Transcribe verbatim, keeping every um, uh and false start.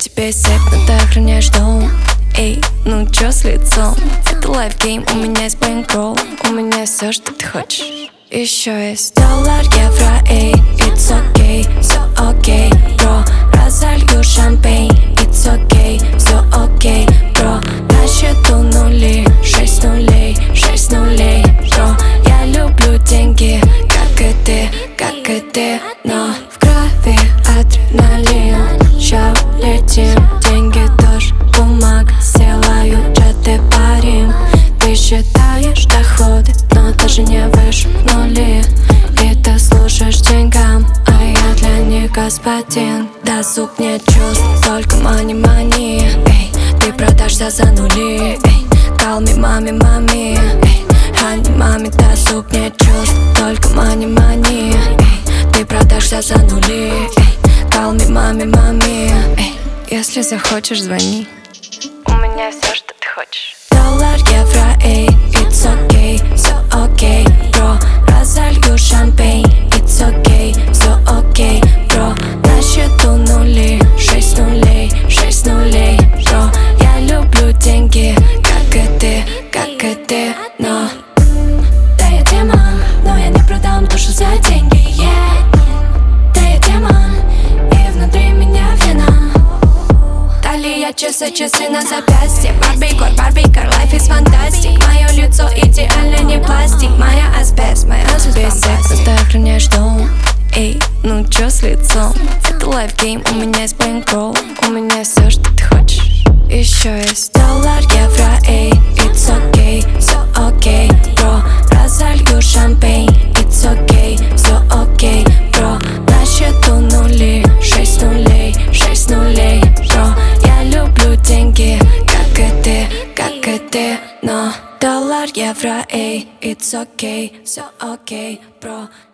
тебе сек, но ты охраняешь дом. Эй, ну чё с лицом? Это лайфгейм, у меня есть бэнкролл. У меня есть всё, что ты хочешь. Еще есть доллар, евро, эй, it's okay, все окей, бро. Разолью шампейн, it's okay, все окей, бро. На счету нули, шесть нулей, шесть нулей, бро. Я люблю деньги, как и ты, как и ты, но в крови адреналин. Ща летим, деньги дождь, бумага, сделаю джеты парим. Ты считаешь доходы, но даже не выше нули. И ты служишь деньгам, а я для них господин. Досуг нет чувств, только мани-мани. Эй, ты продашься за нули. Эй, call me маме, маме. Эй, хани, маме, досуг нет чувств, только мани-мани. Эй, ты продашься за нули. Эй, call me маме, маме. Эй, если захочешь, звони. У меня все, что ты хочешь. Доллар, евро, эй, it's okay, все окей, бро. Разолью шампейн, it's okay, все окей, бро. На счету нули, шесть нулей, шесть нулей, бро. Я люблю деньги, как и ты, как и ты, но да я демон, но я не продам душу за деньги, yeah. Да я демон, и внутри меня вина. Талия, часы, часы на запястье. Барбикор, барбикор, life is fantastic. Мое лицо идеально, не пластик. Моя асбест, моя асбест. Но ты охраняешь дом. Эй, ну чё с лицом? Это лайфгейм, у меня есть бэнкролл. У меня есть всё, что ты хочешь. Еще есть доллар, евро, эй, it's okay, все окей, бро. Разолью шампейн, it's okay, все окей, бро. На счету нули, шесть нулей, шесть нулей, бро. Я люблю деньги, как и ты, как и ты, но доллар, евро, эй, it's okay, все окей, бро.